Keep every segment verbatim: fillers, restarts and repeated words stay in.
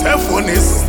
phone is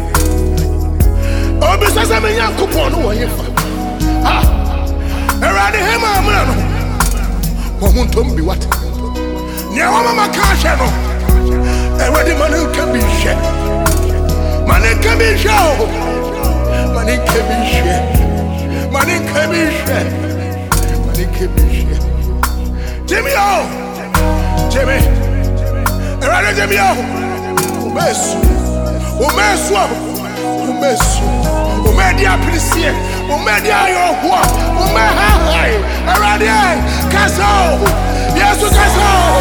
oh, besides, I'm a young coupon. Ah, around him, I'm not. Won't be what? Near Mama Cashano. And where the money can be shared. Money can be shown. Money can be shared. Money can be shared. Money can be shared. Jimmy, oh, Jimmy, around Jimmy, oh, Messu, oh, Messu, oh, Messu, oh, Media Policia, oh, Media, oh, oh, Media, around here, Castle, yes, Castle.